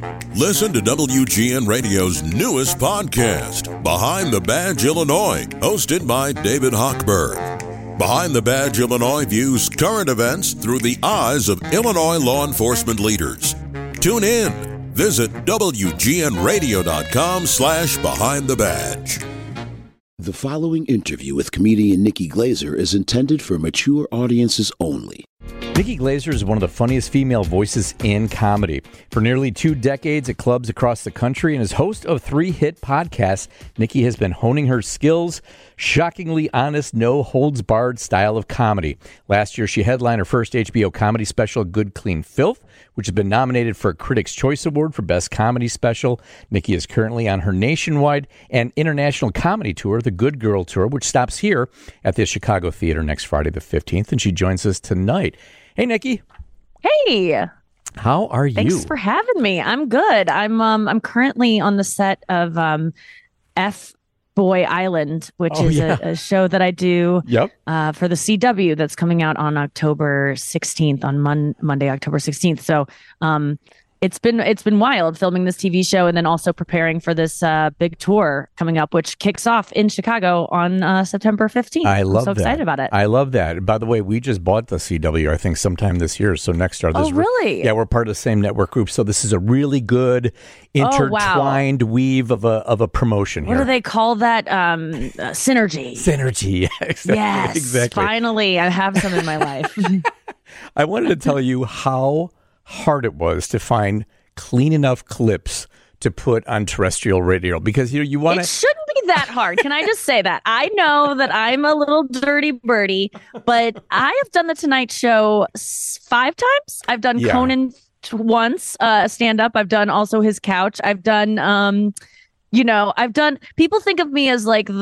Listen to WGN Radio's newest podcast, Behind the Badge Illinois, hosted by David Hochberg. Behind the Badge Illinois views current events through the eyes of Illinois law enforcement leaders. Tune in. Visit WGNRadio.com/Behind the Badge. The following interview with comedian Nikki Glaser is intended for mature audiences only. Nikki Glaser is one of the funniest female voices in comedy. For nearly 2 decades at clubs across the country and as host of 3 hit podcasts, Nikki has been honing her skills, shockingly honest, no-holds-barred style of comedy. Last year, she headlined her first HBO comedy special, Good Clean Filth, which has been nominated for a Critics' Choice Award for Best Comedy Special. Nikki is currently on her nationwide and international comedy tour, the Good Girl Tour, which stops here at the Chicago Theater next Friday the 15th, and she joins us tonight. Hey, Nikki. Hey. How are you? Thanks for having me. I'm good. I'm currently on the set of F Boy Island, which is a show that I do for the CW that's coming out on October 16th, on Monday, October 16th. So it's been wild filming this TV show and then also preparing for this big tour coming up, which kicks off in Chicago on September 15th. I love that. I'm so excited about it. I love that. By the way, we just bought the CW, I think, sometime this year. So next year. Oh, really? Yeah, we're part of the same network group. So this is a really good intertwined weave of a promotion here. What do they call that? Synergy. Synergy. Yes. Exactly. Finally, I have some in my life. I wanted to tell you how hard it was to find clean enough clips to put on terrestrial radio, because you want to. It shouldn't be that hard. Can I just say that? I know that I'm a little dirty birdie, but I have done the Tonight Show 5 times. I've done Conan once, stand up. I've done also his couch. I've done I've done, people think of me as like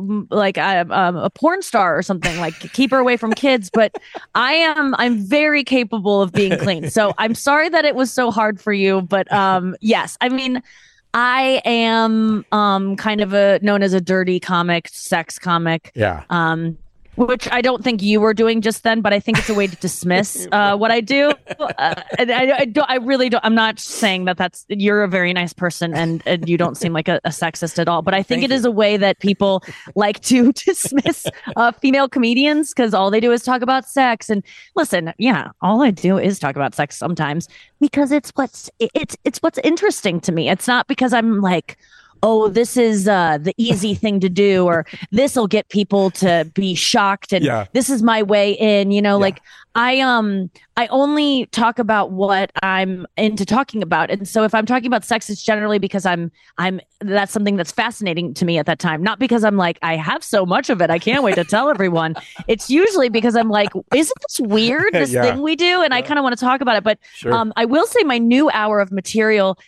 a porn star or something, like keep her away from kids, but I'm very capable of being clean. So I'm sorry that it was so hard for you, but yes, I mean, I am kind of known as a dirty comic, sex comic. Yeah. Which I don't think you were doing just then, but I think it's a way to dismiss what I do. And I really don't. I'm not saying that you're a very nice person and you don't seem like a sexist at all. But I think it is a way that people like to dismiss female comedians, because all they do is talk about sex. And listen, all I do is talk about sex sometimes because it's what's interesting to me. It's not because I'm like, oh, this is the easy thing to do, or this will get people to be shocked, and this is my way in. Like I only talk about what I'm into talking about, and so if I'm talking about sex, it's generally because I'm that's something that's fascinating to me at that time, not because I'm like, I have so much of it, I can't wait to tell everyone. It's usually because I'm like, isn't this weird, this thing we do, and I kind of want to talk about it. But I will say my new hour of material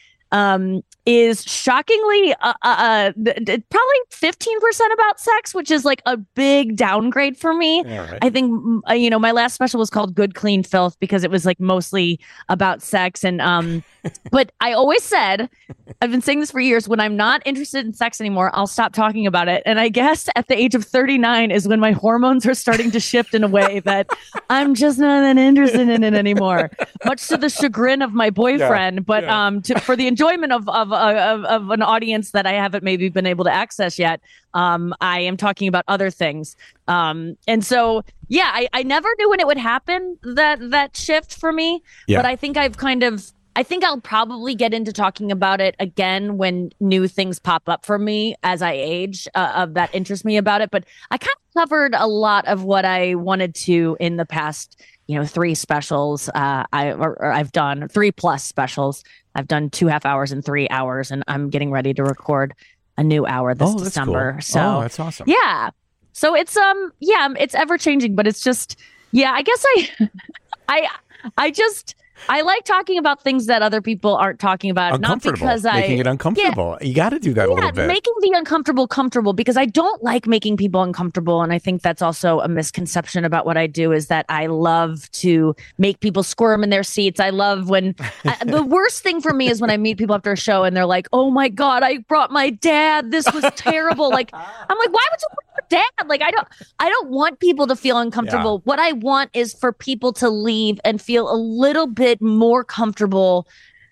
is shockingly probably 15% about sex, which is like a big downgrade for me. Right. I think my last special was called Good Clean Filth because it was like mostly about sex, and but I always said, I've been saying this for years, when I'm not interested in sex anymore, I'll stop talking about it. And I guess at the age of 39 is when my hormones are starting to shift in a way that I'm just not that interested in it anymore, much to the chagrin of my boyfriend. But for the enjoyment of an audience that I haven't maybe been able to access yet, I am talking about other things. And so, I never knew when it would happen, that shift for me. But I think I think I'll probably get into talking about it again when new things pop up for me as I age, that interest me about it. But I kind of covered a lot of what I wanted to in the past, 3 specials. I've done 3+ specials. I've done 2.5 hours and 3 hours, and I'm getting ready to record a new hour this December. Cool. So that's awesome. Yeah. So it's it's ever changing, but it's just I guess I like talking about things that other people aren't talking about. Not because making it uncomfortable. You got to do that a little bit. Making the uncomfortable comfortable, because I don't like making people uncomfortable. And I think that's also a misconception about what I do, is that I love to make people squirm in their seats. I love when the worst thing for me is when I meet people after a show and they're like, oh my God, I brought my dad. This was terrible. Like, I'm like, why would you bring your dad? Like, I don't want people to feel uncomfortable. Yeah. What I want is for people to leave and feel a little bit more comfortable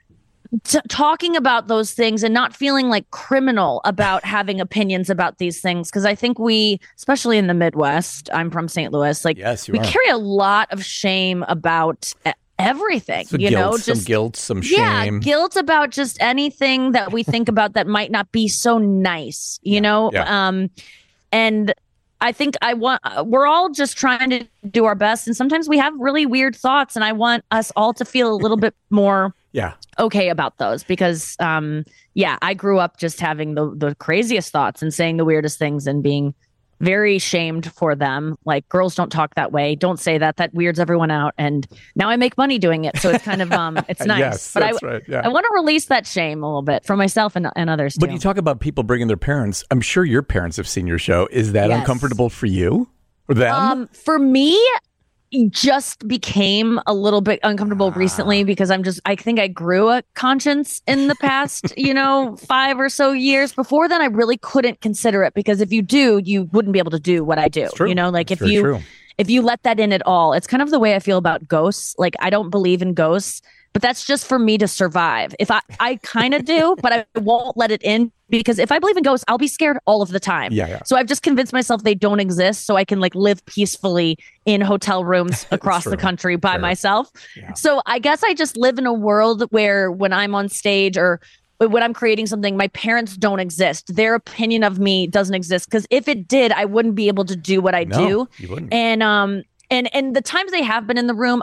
talking about those things and not feeling like criminal about having opinions about these things. Because I think we, especially in the Midwest, I'm from St. Louis, like we carry a lot of shame about everything, some guilt, some guilt, some shame. Yeah, guilt about just anything that we think about that might not be so nice, you know? Yeah. And I think we're all just trying to do our best. And sometimes we have really weird thoughts, and I want us all to feel a little bit more okay about those because, I grew up just having the craziest thoughts and saying the weirdest things and being very shamed for them. Like, girls don't talk that way. Don't say that. That weirds everyone out. And now I make money doing it. So it's kind of, it's nice. Yes, but that's right. Yeah. I want to release that shame a little bit for myself and others too. But you talk about people bringing their parents. I'm sure your parents have seen your show. Is that uncomfortable for you or them? For me, it just became a little bit uncomfortable recently because I think I grew a conscience in the past, 5 or so years. Before then, I really couldn't consider it because if you do, you wouldn't be able to do what I do. Like if you let that in at all, it's kind of the way I feel about ghosts. Like, I don't believe in ghosts, but that's just for me to survive. If I kind of do, but I won't let it in because if I believe in ghosts, I'll be scared all of the time. Yeah. So I've just convinced myself they don't exist so I can like live peacefully in hotel rooms across the country by myself. Yeah. So I guess I just live in a world where when I'm on stage or when I'm creating something, my parents don't exist. Their opinion of me doesn't exist because if it did, I wouldn't be able to do what I do. You wouldn't. And the times they have been in the room,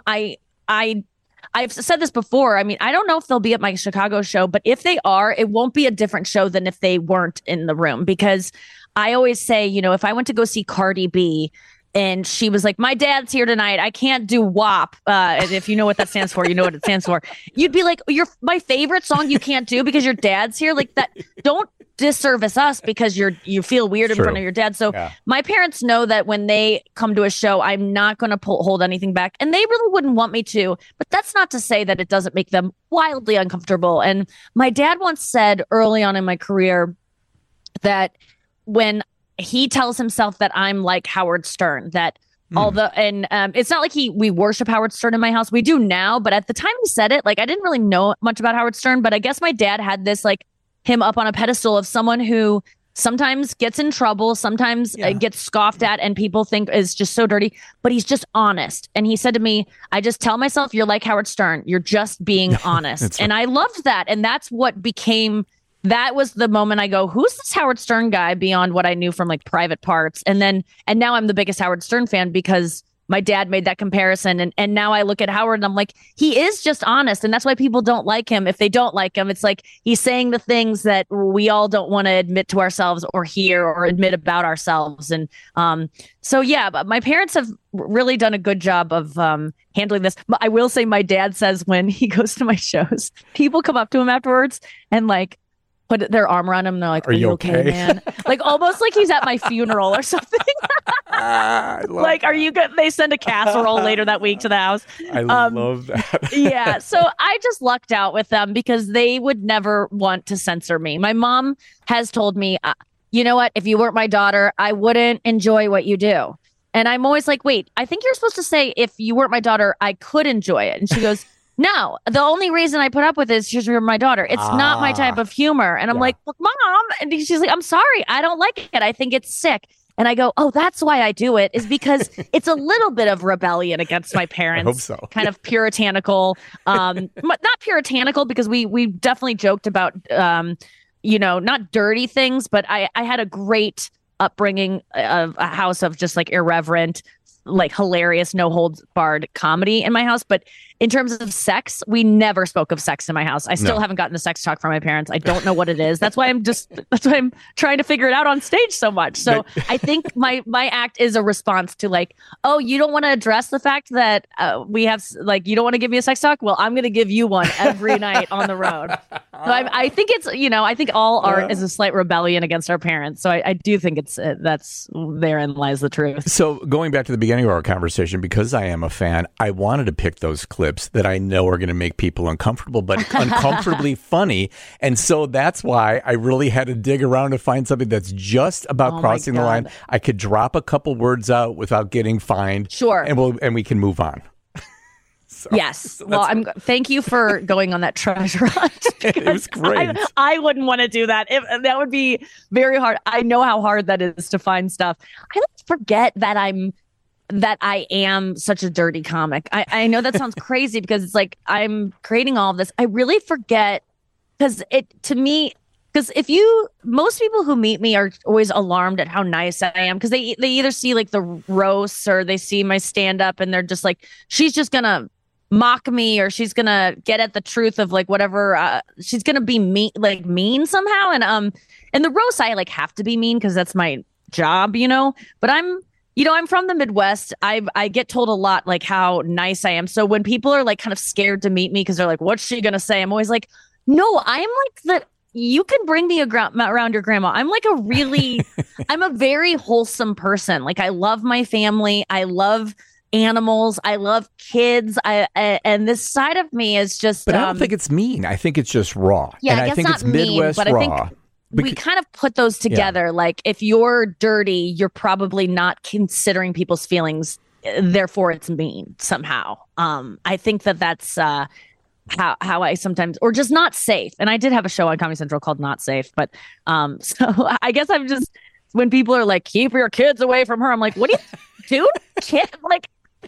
I've said this before. I mean, I don't know if they'll be at my Chicago show, but if they are, it won't be a different show than if they weren't in the room. Because I always say, if I went to go see Cardi B and she was like, my dad's here tonight, I can't do WAP. And if you know what that stands for, you know what it stands for. You'd be like, my favorite song you can't do because your dad's here. Like that. Don't disservice us because you feel weird in front of your dad. So my parents know that when they come to a show, I'm not going to hold anything back, and they really wouldn't want me to, but that's not to say that it doesn't make them wildly uncomfortable. And my dad once said early on in my career that when he tells himself that I'm like Howard Stern, that it's not like we worship Howard Stern in my house. We do now, but at the time he said it, like I didn't really know much about Howard Stern, but I guess my dad had this like him up on a pedestal of someone who sometimes gets in trouble, sometimes gets scoffed at, and people think is just so dirty, but he's just honest. And he said to me, I just tell myself, you're like Howard Stern. You're just being honest. And I loved that. And that's what that was the moment I go, who's this Howard Stern guy beyond what I knew from like Private Parts? And now I'm the biggest Howard Stern fan because my dad made that comparison. And now I look at Howard and I'm like, he is just honest. And that's why people don't like him. If they don't like him, it's like he's saying the things that we all don't want to admit to ourselves or hear or admit about ourselves. And but my parents have really done a good job of handling this. I will say my dad says when he goes to my shows, people come up to him afterwards and like put their arm around him and they're like, are you okay, man? Like almost like he's at my funeral or something. Like, are you good? They send a casserole later that week to the house. I love that. Yeah. So I just lucked out with them because they would never want to censor me. My mom has told me, you know what? If you weren't my daughter, I wouldn't enjoy what you do. And I'm always like, wait, I think you're supposed to say, if you weren't my daughter, I could enjoy it. And she goes, no, the only reason I put up with this is you're my daughter. It's not my type of humor. And I'm like, look, Mom. And she's like, I'm sorry. I don't like it. I think it's sick. And I go, oh, that's why I do it, is because it's a little bit of rebellion against my parents. I hope so. Kind of puritanical. Not puritanical because we definitely joked about, not dirty things. But I had a great upbringing of a house of just like irreverent, like hilarious, no holds barred comedy in my house. But in terms of sex, we never spoke of sex in my house. I still haven't gotten a sex talk from my parents. I don't know what it is. That's why I'm trying to figure it out on stage so much. So I think my act is a response to like, oh, you don't want to address the fact that we have like, you don't want to give me a sex talk. Well, I'm going to give you one every night on the road. So I think it's, I think all art is a slight rebellion against our parents. So I do think it's that's therein lies the truth. So going back to the beginning of our conversation, because I am a fan, I wanted to pick those clips that I know are going to make people uncomfortable, but uncomfortably funny. And so that's why I really had to dig around to find something that's just about crossing the line. I could drop a couple words out without getting fined. Sure. And we can move on. Yes. Well, thank you for going on that treasure hunt. It was great. I wouldn't want to do that. That would be very hard. I know how hard that is to find stuff. I forget that I am such a dirty comic. I know that sounds crazy because it's like I'm creating all of this. I really forget because most people who meet me are always alarmed at how nice I am because they either see like the roasts or they see my stand up and they're just like, she's just going to mock me or she's going to get at the truth of like whatever. She's going to be mean somehow. And the roast, I like have to be mean because that's my job, but I'm from the Midwest. I get told a lot like how nice I am. So when people are like kind of scared to meet me because they're like, what's she going to say? I'm always like, no, I'm like you can bring me around your grandma. I'm like I'm a very wholesome person. Like I love my family. I love animals. I love kids. And this side of me is just. But I don't think it's mean. I think it's just raw. Yeah, and I guess think not it's Midwest mean, but raw. I think we kind of put those together. Yeah. Like if you're dirty, you're probably not considering people's feelings. Therefore, it's mean somehow. I think that's. How I sometimes, or just not safe. And I did have a show on Comedy Central called Not Safe, but so I guess I'm just, when people are like, keep your kids away from her, I'm like, what do you do? Kid? Like,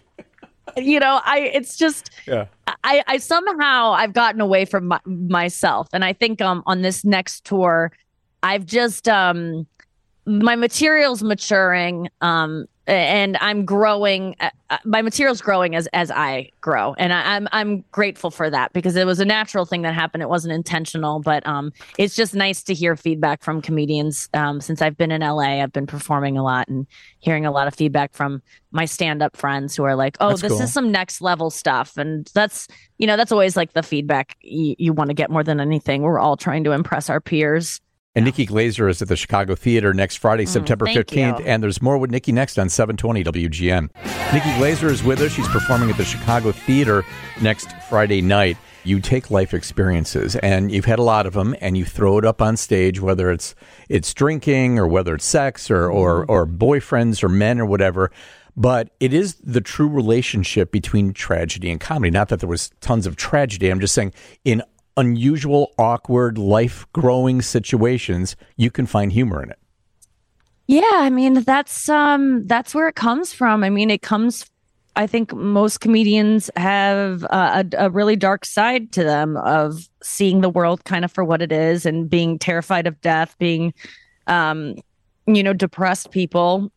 it's just, yeah. I somehow I've gotten away from myself. And I think on this next tour, I've just, my material's maturing, and I'm growing. My material's growing as I grow, and I'm grateful for that because it was a natural thing that happened. It wasn't intentional, but it's just nice to hear feedback from comedians. Since I've been in LA, I've been performing a lot and hearing a lot of feedback from my stand-up friends who are like, "Oh, this is some next level stuff," and that's always like the feedback you want to get more than anything. We're all trying to impress our peers. And Nikki Glaser is at the Chicago Theater next Friday, September 15th. And there's more with Nikki next on 720 WGN. Nikki Glaser is with us. She's performing at the Chicago Theater next Friday night. You take life experiences, and you've had a lot of them, and you throw it up on stage, whether it's drinking or whether it's sex or boyfriends or men or whatever. But it is the true relationship between tragedy and comedy. Not that there was tons of tragedy. I'm just saying in unusual, awkward, life-growing situations, you can find humor in it. Yeah, I mean, that's where it comes from. I mean, I think most comedians have a really dark side to them of seeing the world kind of for what it is and being terrified of death, being, depressed people,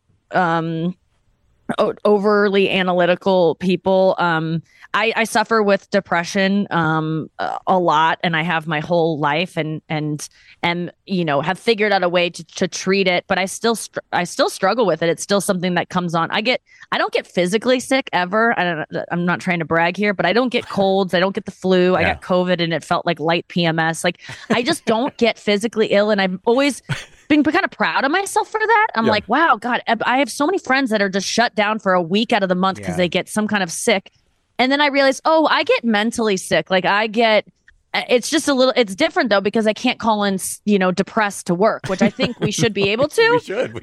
overly analytical people. I suffer with depression a lot, and I have my whole life, and have figured out a way to treat it. But I still struggle with it. It's still something that comes on. I don't get physically sick ever. I'm not trying to brag here, but I don't get colds. I don't get the flu. Yeah. I got COVID, and it felt like light PMS. Like I just don't get physically ill, and I've always been kind of proud of myself for that. I'm like, wow, God, I have so many friends that are just shut down for a week out of the month because they get some kind of sick. And then I realized, I get mentally sick. Like it's just it's different though, because I can't call in, depressed to work, which I think we should be able to. We should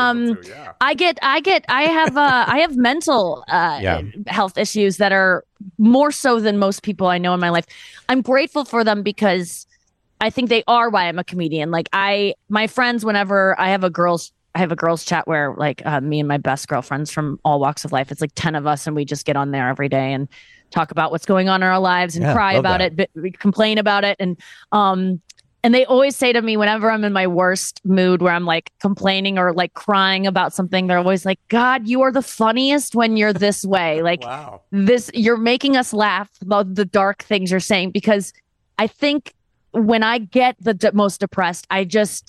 I have mental health issues that are more so than most people I know in my life. I'm grateful for them because I think they are why I'm a comedian. Like my friends, whenever I have a girls chat where like me and my best girlfriends from all walks of life, it's like 10 of us, and we just get on there every day and talk about what's going on in our lives and cry about it, but we complain about it. And they always say to me whenever I'm in my worst mood where I'm like complaining or like crying about something, they're always like, God, you are the funniest when you're this way. Like you're making us laugh about the dark things you're saying, because I think when I get the most depressed, I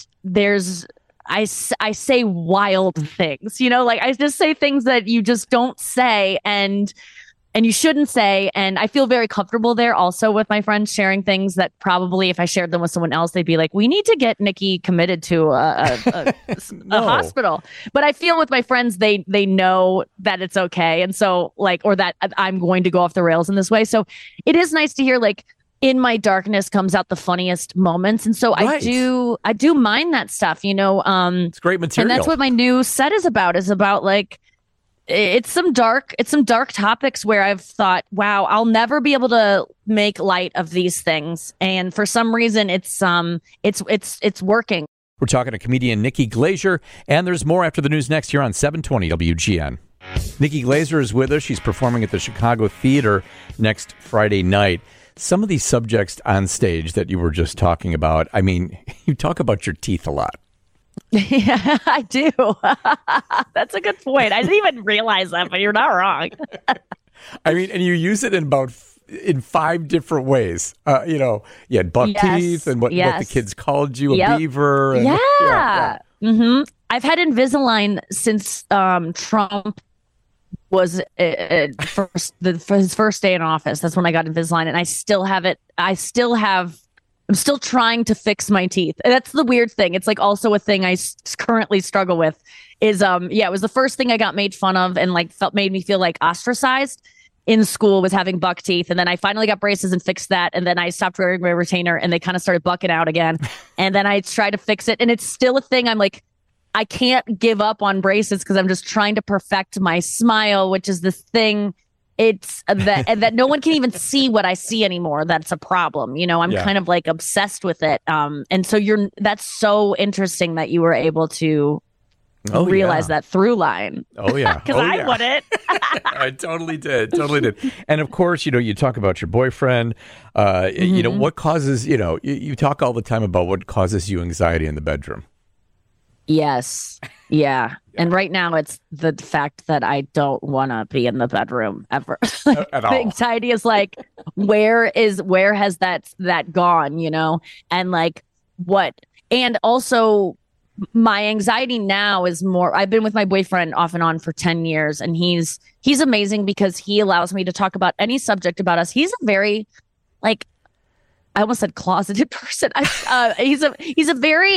say wild things, like I just say things that you just don't say and you shouldn't say. And I feel very comfortable there also with my friends sharing things that probably if I shared them with someone else, they'd be like, we need to get Nikki committed to a hospital. But I feel with my friends, they know that it's okay. And so or that I'm going to go off the rails in this way. So it is nice to hear in my darkness comes out the funniest moments. And so I do mind that stuff, it's great material. And that's what my new set is about it's some dark topics where I've thought, wow, I'll never be able to make light of these things. And for some reason it's working. We're talking to comedian Nikki Glazer, and there's more after the news next here on 720 WGN. Nikki Glazer is with us. She's performing at the Chicago Theater next Friday night. Some of these subjects on stage that you were just talking about, I mean, you talk about your teeth a lot. Yeah, I do. That's a good point. I didn't even realize that, but you're not wrong. I mean, and you use it in 5 different ways. You had buck teeth and what the kids called you, a beaver. And, yeah. Mm-hmm. I've had Invisalign since Trump was for his first day in office. That's when I got Invisalign, and I still have it. I'm still trying to fix my teeth. And that's the weird thing. It's like also a thing I currently struggle with is, it was the first thing I got made fun of and like made me feel like ostracized in school was having buck teeth. And then I finally got braces and fixed that. And then I stopped wearing my retainer and they kind of started bucking out again. And then I tried to fix it. And it's still a thing. I'm like, I can't give up on braces because I'm just trying to perfect my smile, which is this thing. It's that no one can even see what I see anymore. That's a problem. I'm kind of like obsessed with it. And so that's so interesting that you were able to realize that through line. Oh, yeah. Because I wouldn't. I totally did. And of course, you talk about your boyfriend. What causes, you talk all the time about what causes you anxiety in the bedroom. Yes. Yeah. And right now it's the fact that I don't want to be in the bedroom ever. At all. The anxiety is like, where has that gone, and like what? And also my anxiety now is more, I've been with my boyfriend off and on for 10 years and he's amazing because he allows me to talk about any subject about us. He's a very like, I almost said closeted person. He's a very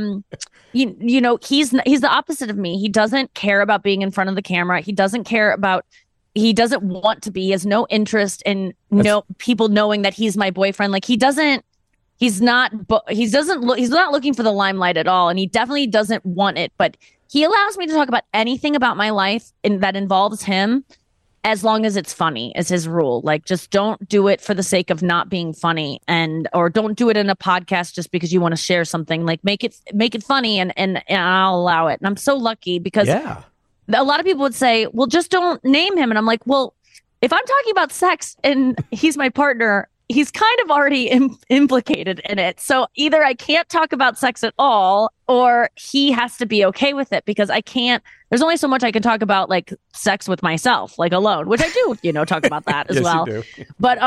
he's the opposite of me. He doesn't care about being in front of the camera. He doesn't want to be. He has no interest in people knowing that he's my boyfriend. Like he's not looking for the limelight at all, and he definitely doesn't want it. But he allows me to talk about anything about my life that involves him. As long as it's funny is his rule. Like, just don't do it for the sake of not being funny or don't do it in a podcast just because you want to share something. Like make it funny and I'll allow it. And I'm so lucky because a lot of people would say, well, just don't name him. And I'm like, well, if I'm talking about sex and he's my partner, he's kind of already implicated in it. So either I can't talk about sex at all or he has to be okay with it because there's only so much I can talk about like sex with myself, like alone, which I do, talk about that as yes, well. You do. But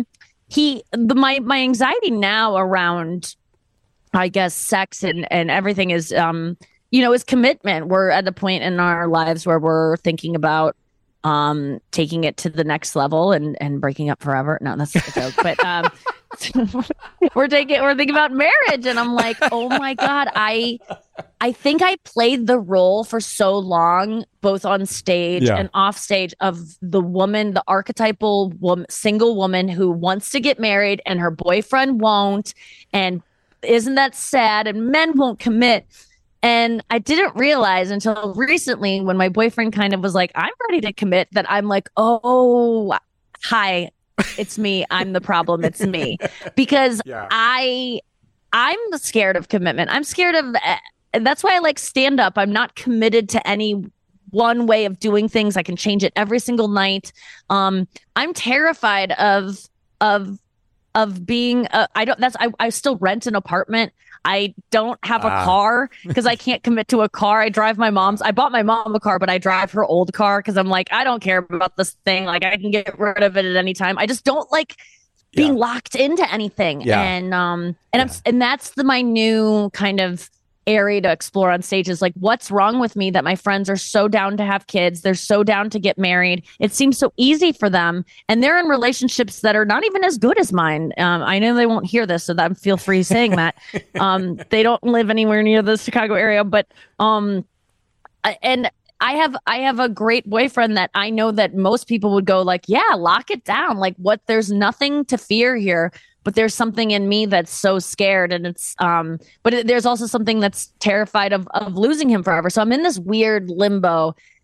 my anxiety now around, I guess, sex and everything is, is commitment. We're at the point in our lives where we're thinking about taking it to the next level and breaking up forever. No, that's a joke. But we're thinking about marriage, and I'm like, oh my God, I think I played the role for so long, both on stage and off stage, of the woman, the archetypal single woman who wants to get married and her boyfriend won't, and isn't that sad? And men won't commit. And I didn't realize until recently when my boyfriend kind of was like, I'm ready to commit, that I'm like, oh, hi, it's me. I'm the problem. It's me. Because I'm scared of commitment. I'm scared of, that's why I like stand up. I'm not committed to any one way of doing things. I can change it every single night. I'm terrified of being, I still rent an apartment. I don't have a car because I can't commit to a car. I bought my mom a car, but I drive her old car because I'm like, I don't care about this thing. Like I can get rid of it at any time. I just don't like being locked into anything. Yeah. And that's my new kind of area to explore on stage is like, what's wrong with me that my friends are so down to have kids? They're so down to get married. It seems so easy for them. And they're in relationships that are not even as good as mine. I know they won't hear this, so that feel free saying that. They don't live anywhere near the Chicago area, but and I have a great boyfriend that I know that most people would go like, yeah, lock it down. Like there's nothing to fear here. But there's something in me that's so scared, and it's there's also something that's terrified of losing him forever. So I'm in this weird limbo,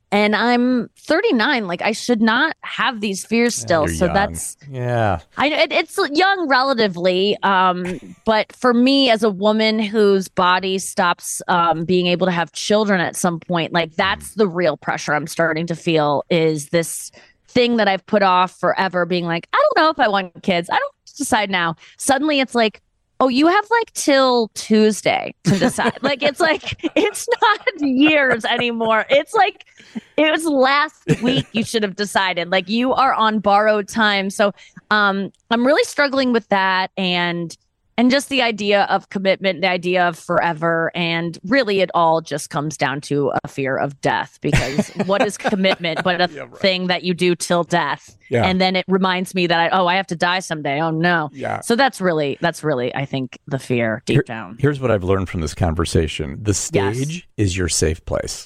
And I'm 39. Like, I should not have these fears still. You're so young. that's, yeah. It's young relatively. But for me as a woman whose body stops being able to have children at some point, like that's the real pressure I'm starting to feel, is this thing that I've put off forever, being like, I don't know if I want kids. I don't decide now. Suddenly it's like, oh, you have like till Tuesday to decide. Like, it's not years anymore. It's like, it was last week you should have decided. Like, you are on borrowed time. So I'm really struggling with that. And just the idea of commitment, the idea of forever. And really, it all just comes down to a fear of death, because what is commitment but a thing that you do till death? Yeah. And then it reminds me that I have to die someday. Oh, no. Yeah. So that's really, I think, the fear deep down. Here's what I've learned from this conversation. The stage is your safe place.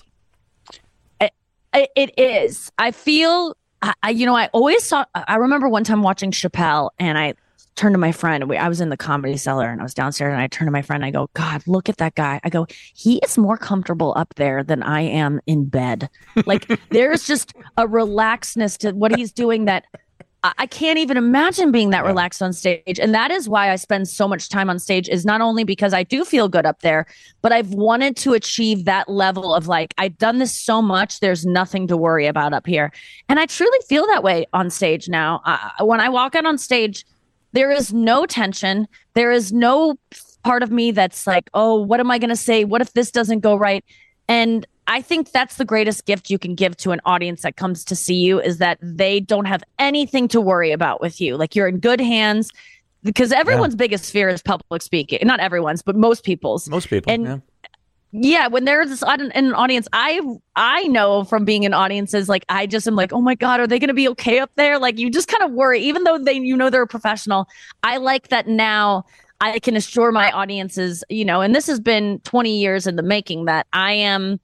It is. I feel, I always saw, I remember one time watching Chappelle, and I turned to my friend. I was in the Comedy Cellar and I was downstairs, and I turned to my friend. And I go, God, look at that guy. I go, he is more comfortable up there than I am in bed. Like, there's just a relaxedness to what he's doing that I can't even imagine being that relaxed on stage. And that is why I spend so much time on stage, is not only because I do feel good up there, but I've wanted to achieve that level of like, I've done this so much, there's nothing to worry about up here. And I truly feel that way on stage now. When I walk out on stage, there is no tension. There is no part of me that's like, oh, what am I going to say? What if this doesn't go right? And I think that's the greatest gift you can give to an audience that comes to see you, is that they don't have anything to worry about with you. Like, you're in good hands, because everyone's biggest fear is public speaking. Not everyone's, but most people's. Most people. And yeah, when there's in an audience, I know from being in audiences, like, I just am like, oh my God, are they going to be okay up there? Like, you just kind of worry, even though they're a professional. I like that now I can assure my audiences, and this has been 20 years in the making, that I am,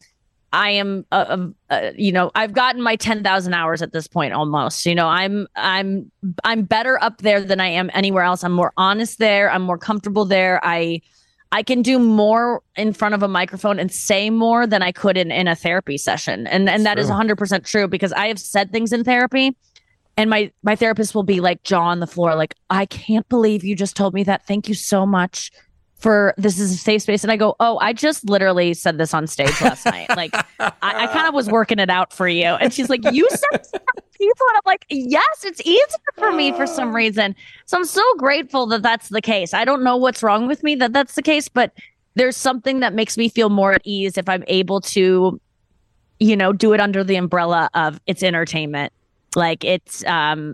I've gotten my 10,000 hours at this point almost. I'm better up there than I am anywhere else. I'm more honest there. I'm more comfortable there. I can do more in front of a microphone and say more than I could in a therapy session. And that is 100% true, because I have said things in therapy, and my therapist will be like, jaw on the floor, like, I can't believe you just told me that. Thank you so much. This is a safe space. And I go, oh, I just literally said this on stage last night. Like, I kind of was working it out for you. And she's like, you said people. And I'm like, yes, it's easier for me for some reason. So I'm so grateful that that's the case. I don't know what's wrong with me that that's the case, but there's something that makes me feel more at ease if I'm able to, do it under the umbrella of it's entertainment. Like, there's nothing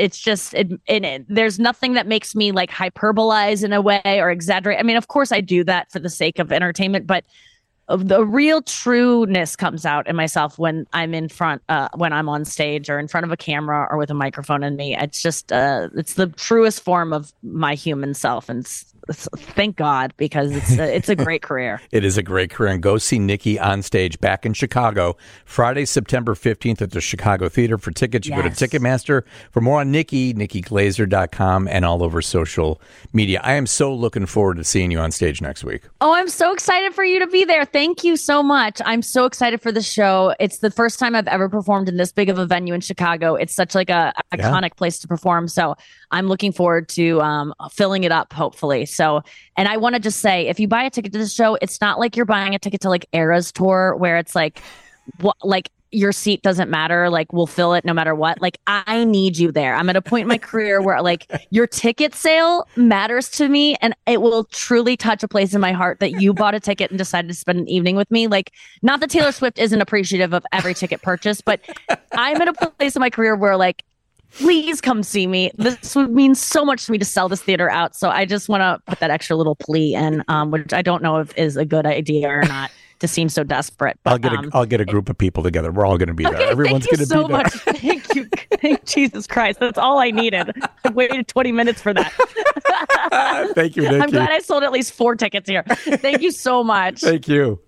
that makes me like hyperbolize in a way or exaggerate. I mean, of course I do that for the sake of entertainment, but the real trueness comes out in myself when I'm when I'm on stage or in front of a camera or with a microphone in me. It's just, it's the truest form of my human self. And thank God, because it's a great career. It is a great career. And go see Nikki on stage back in Chicago, Friday, September 15th at the Chicago Theater. For tickets, you go to Ticketmaster. For more on Nikki, NikkiGlazer.com, and all over social media. I am so looking forward to seeing you on stage next week. Oh, I'm so excited for you to be there. Thank you so much. I'm so excited for the show. It's the first time I've ever performed in this big of a venue in Chicago. It's such like a iconic place to perform. So I'm looking forward to filling it up, hopefully. So, and I want to just say, if you buy a ticket to the show, it's not like you're buying a ticket to like Eras tour, where it's like, like your seat doesn't matter. Like, we'll fill it no matter what. Like, I need you there. I'm at a point in my career where like your ticket sale matters to me, and it will truly touch a place in my heart that you bought a ticket and decided to spend an evening with me. Like, not that Taylor Swift isn't appreciative of every ticket purchase, but I'm at a place in my career where like, please come see me. This would mean so much to me to sell this theater out. So I just want to put that extra little plea in, which I don't know if is a good idea or not, to seem so desperate. But, I'll get a group of people together. We're all going to be there. Everyone's going to be there. Thank you so much. Thank you. Jesus Christ. That's all I needed. I waited 20 minutes for that. Thank you, Nikki. I'm glad I sold at least 4 tickets here. Thank you so much. Thank you.